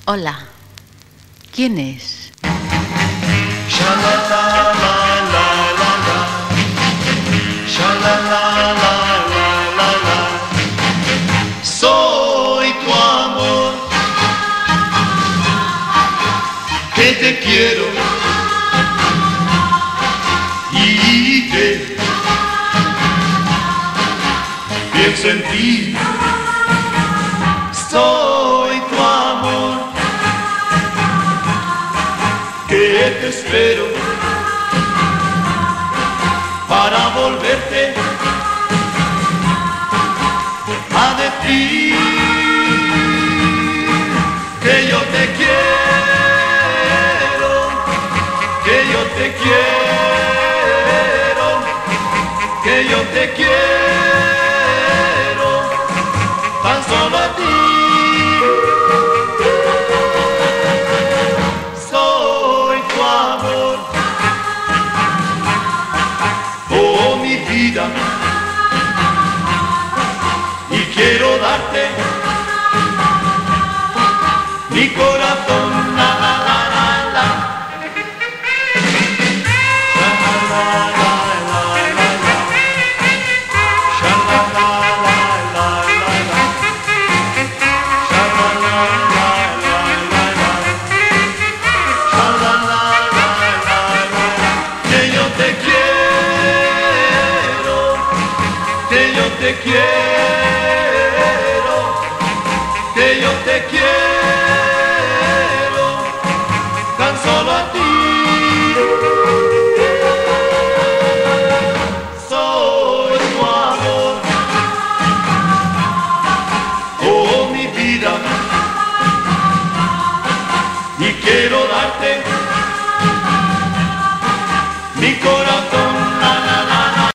Hola, ¿quién es? Soy tu amor, que te quiero y que pienso en ti. Soy tu amor, que te espero para volverte a decir que yo te quiero, que yo te quiero, que yo te quiero, tan solo a ti. Soy tu amor, oh mi vida, y quiero darte mi corazón. La, la, la, la, la. Sha, la, la, la, la, la, la. Sha, la, la, la, la, la, la. Sha, la, la, la, la, la, la. Sha, la, la, la, la, la, la. Que yo te quiero, que yo te quiero, que yo te quiero, tan solo a ti. Soy tu amor, oh mi vida, y quiero darte